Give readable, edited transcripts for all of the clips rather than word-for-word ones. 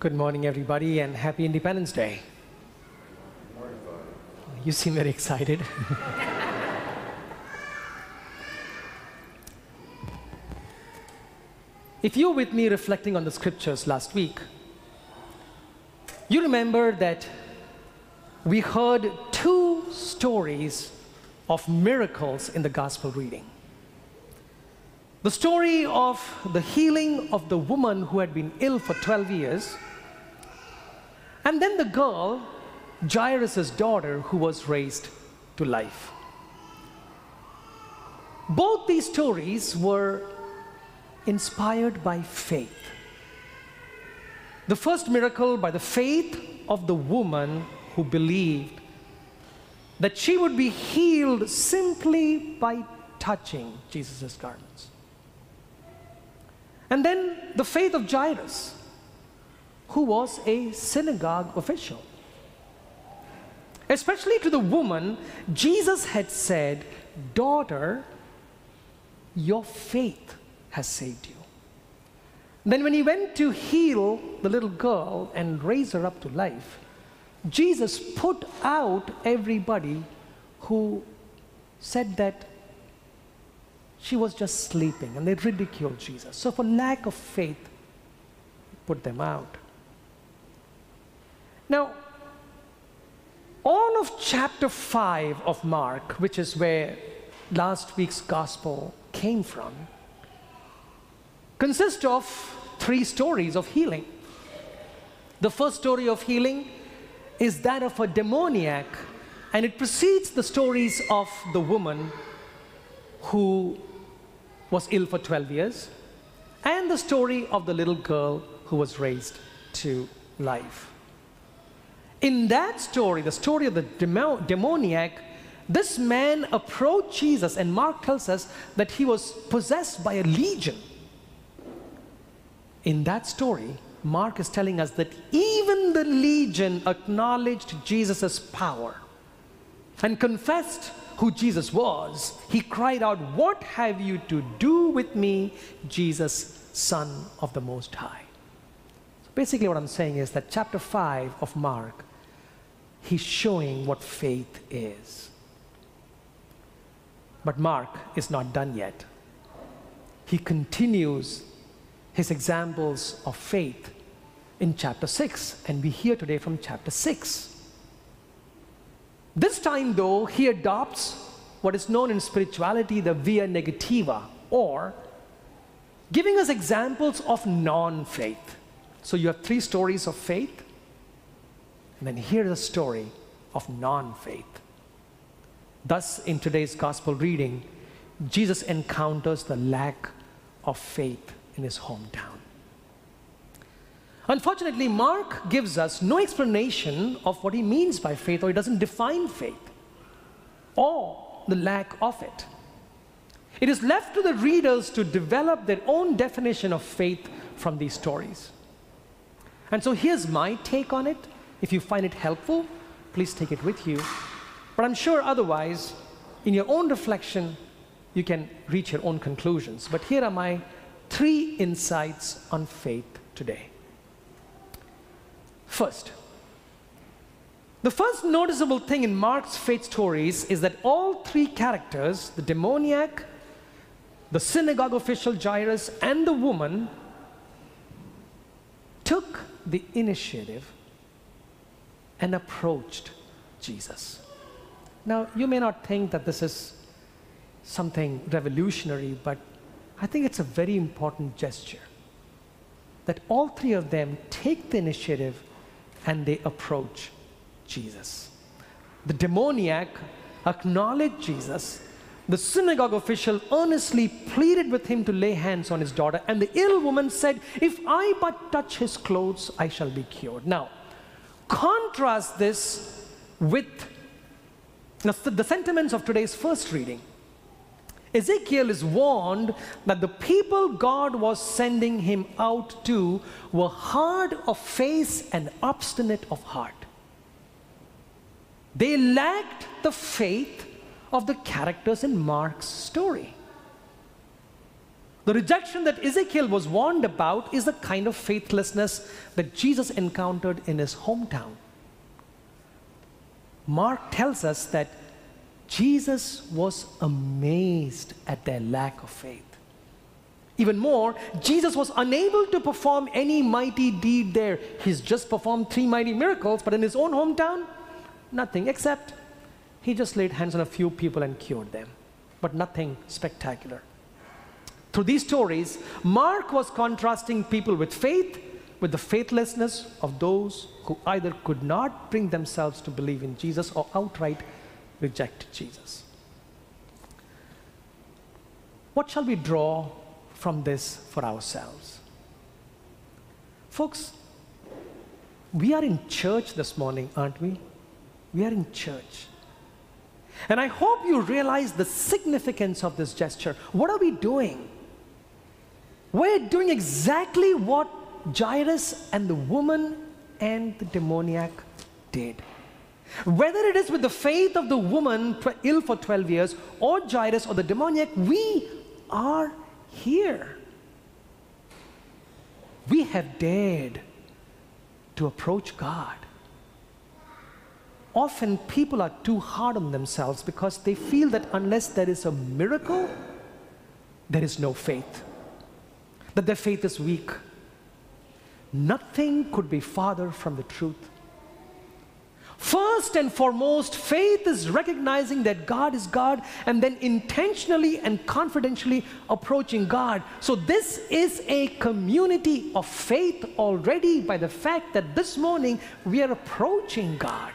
Good morning, everybody, and happy Independence Day. You seem very excited. If you're with me reflecting on the scriptures last week, you remember that we heard two stories of miracles in the gospel reading. The story of the healing of the woman who had been ill for 12 years, and then the girl, Jairus' daughter, who was raised to life. Both these stories were inspired by faith. The first miracle by the faith of the woman who believed that she would be healed simply by touching Jesus' garments. And then the faith of Jairus, who was a synagogue official. Especially to the woman, Jesus had said, "Daughter, your faith has saved you." Then when he went to heal the little girl and raise her up to life, Jesus put out everybody who said that she was just sleeping, and they ridiculed Jesus. So for lack of faith, he put them out. Now, all of chapter 5 of Mark, which is where last week's gospel came from, consists of 3 stories of healing. The first story of healing is that of a demoniac, and it precedes the stories of the woman who was ill for 12 years, and the story of the little girl who was raised to life. In that story, the story of the demoniac, this man approached Jesus, and Mark tells us that he was possessed by a legion. In that story, Mark is telling us that even the legion acknowledged Jesus' power and confessed who Jesus was. He cried out, "What have you to do with me, Jesus, Son of the Most High?" So basically what I'm saying is that chapter 5 of Mark, he's showing what faith is. But Mark is not done yet. He continues his examples of faith in chapter 6, and we hear today from chapter 6. This time, though, he adopts what is known in spirituality the via negativa, or giving us examples of non-faith. So you have 3 stories of faith, and then here's a story of non-faith. Thus, in today's gospel reading, Jesus encounters the lack of faith in his hometown. Unfortunately, Mark gives us no explanation of what he means by faith, or he doesn't define faith or the lack of it. It is left to the readers to develop their own definition of faith from these stories. And so here's my take on it. If you find it helpful, please take it with you. But I'm sure otherwise, in your own reflection, you can reach your own conclusions. But here are my 3 insights on faith today. First, the first noticeable thing in Mark's faith stories is that all 3 characters, the demoniac, the synagogue official Jairus, and the woman, took the initiative and approached Jesus. Now, you may not think that this is something revolutionary, but I think it's a very important gesture that all 3 of them take the initiative and they approach Jesus. The demoniac acknowledged Jesus. The synagogue official earnestly pleaded with him to lay hands on his daughter, and the ill woman said, "If I but touch his clothes, I shall be cured." Now, contrast this with the sentiments of today's first reading. Ezekiel is warned that the people God was sending him out to were hard of face and obstinate of heart. They lacked the faith of the characters in Mark's story. The rejection that Ezekiel was warned about is the kind of faithlessness that Jesus encountered in his hometown. Mark tells us that Jesus was amazed at their lack of faith. Even more, Jesus was unable to perform any mighty deed there. He's just performed 3 mighty miracles, but in his own hometown, nothing, except he just laid hands on a few people and cured them, but nothing spectacular. Through these stories, Mark was contrasting people with faith with the faithlessness of those who either could not bring themselves to believe in Jesus or outright reject Jesus. What shall we draw from this for ourselves? Folks, we are in church this morning, aren't we? We are in church. And I hope you realize the significance of this gesture. What are we doing? We're doing exactly what Jairus and the woman and the demoniac did. Whether it is with the faith of the woman ill for 12 years or Jairus or the demoniac, we are here. We have dared to approach God. Often people are too hard on themselves because they feel that unless there is a miracle, there is no faith. That their faith is weak. Nothing could be farther from the truth. First and foremost, faith is recognizing that God is God and then intentionally and confidentially approaching God. So this is a community of faith already by the fact that this morning we are approaching God.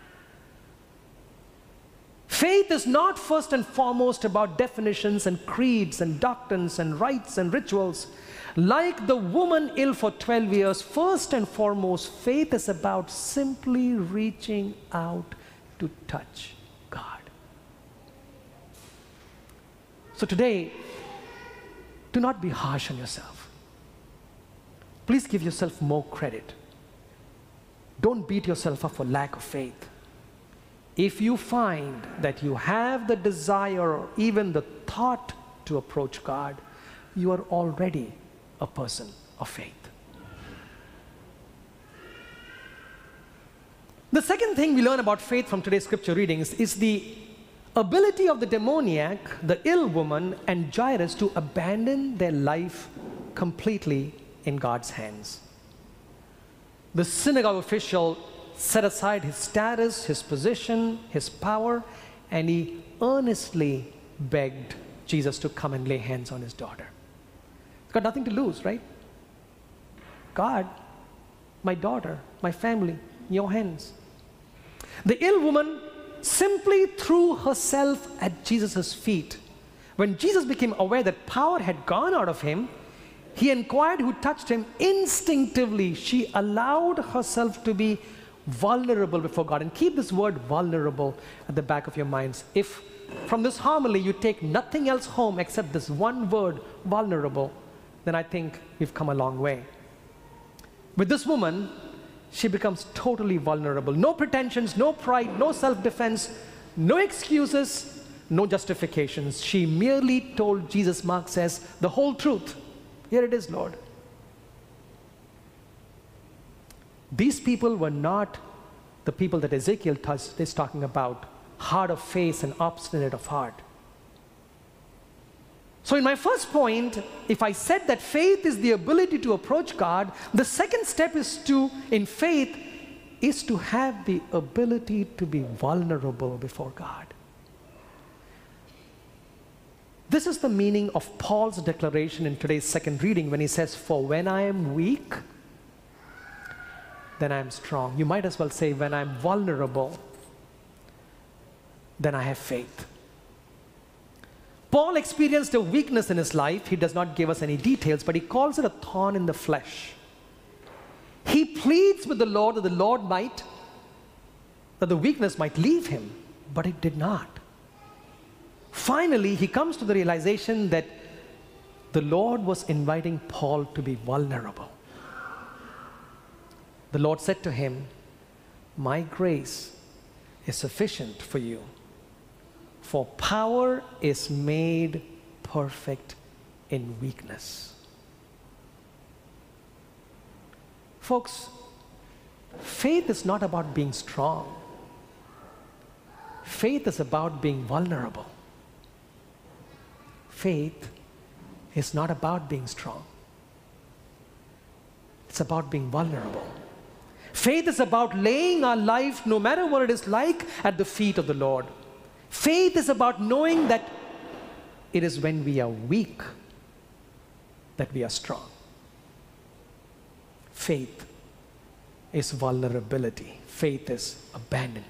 Faith is not first and foremost about definitions and creeds and doctrines and rites and rituals. Like the woman ill for 12 years, first and foremost, faith is about simply reaching out to touch God. So today, do not be harsh on yourself. Please give yourself more credit. Don't beat yourself up for lack of faith. If you find that you have the desire or even the thought to approach God, you are already a person of faith. The second thing we learn about faith from today's scripture readings is the ability of the demoniac, the ill woman, and Jairus to abandon their life completely in God's hands. The synagogue official set aside his status, his position, his power, and he earnestly begged Jesus to come and lay hands on his daughter. He's got nothing to lose, right? God, my daughter, my family, in your hands. The ill woman simply threw herself at Jesus' feet. When Jesus became aware that power had gone out of him, he inquired who touched him. Instinctively, she allowed herself to be vulnerable before God. And keep this word vulnerable at the back of your minds. If from this homily you take nothing else home except this one word, vulnerable, then I think we've come a long way. With this woman, she becomes totally vulnerable. No pretensions, no pride, no self-defense, no excuses, no justifications. She merely told Jesus, Mark says, the whole truth. Here it is, Lord. These people were not the people that Ezekiel is talking about, hard of face and obstinate of heart. So in my first point, if I said that faith is the ability to approach God, the second step in faith is to have the ability to be vulnerable before God. This is the meaning of Paul's declaration in today's second reading when he says, for when I am weak, then I am strong. You might as well say, when I'm vulnerable, then I have faith. Paul experienced a weakness in his life. He does not give us any details, but he calls it a thorn in the flesh. He pleads with the Lord that the weakness might leave him, but it did not. Finally, he comes to the realization that the Lord was inviting Paul to be vulnerable. The Lord said to him, my grace is sufficient for you, for power is made perfect in weakness. Folks, faith is not about being strong. Faith is about being vulnerable. Faith is not about being strong. It's about being vulnerable. Faith is about laying our life, no matter what it is like, at the feet of the Lord. Faith is about knowing that it is when we are weak that we are strong. Faith is vulnerability. Faith is abandonment.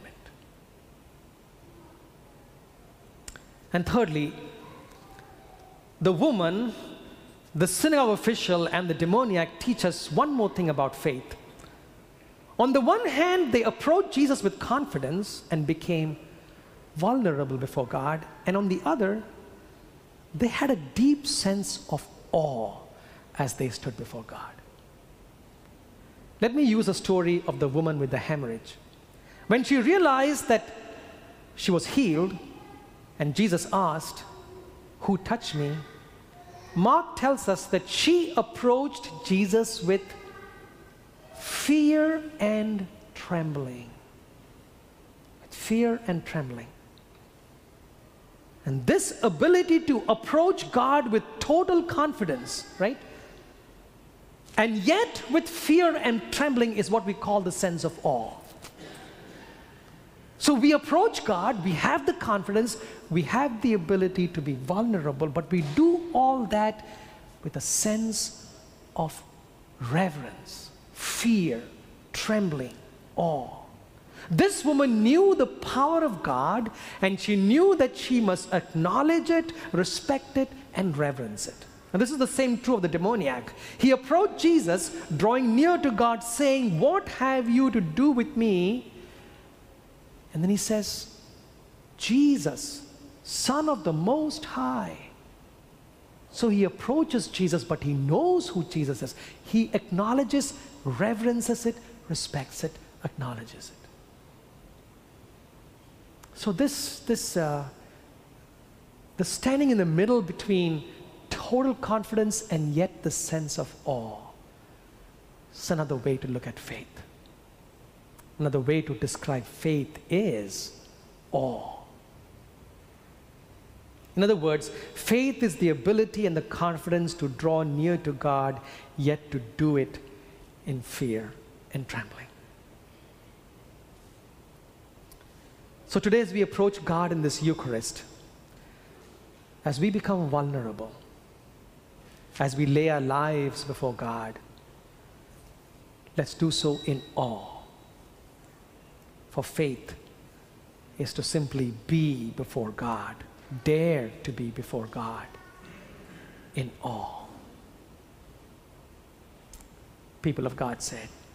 And thirdly, the woman, the synagogue official, and the demoniac teach us one more thing about faith. On the one hand, they approached Jesus with confidence and became vulnerable before God. And on the other, they had a deep sense of awe as they stood before God. Let me use a story of the woman with the hemorrhage. When she realized that she was healed, and Jesus asked, "Who touched me?" Mark tells us that she approached Jesus with fear and trembling. With fear and trembling. And this ability to approach God with total confidence, right? And yet with fear and trembling is what we call the sense of awe. So we approach God, we have the confidence, we have the ability to be vulnerable, but we do all that with a sense of reverence, fear, trembling, awe. This woman knew the power of God, and she knew that she must acknowledge it, respect it, and reverence it. And this is the same true of the demoniac. He approached Jesus, drawing near to God, saying, "What have you to do with me?" And then he says, "Jesus, Son of the Most High." So he approaches Jesus, but he knows who Jesus is. He acknowledges, reverences it, respects it, acknowledges it. So the standing in the middle between total confidence and yet the sense of awe is another way to look at faith. Another way to describe faith is awe. In other words, faith is the ability and the confidence to draw near to God, yet to do it in fear and trembling. So today, as we approach God in this Eucharist, as we become vulnerable, as we lay our lives before God, let's do so in awe. For faith is to simply be before God, dare to be before God in awe. People of God said,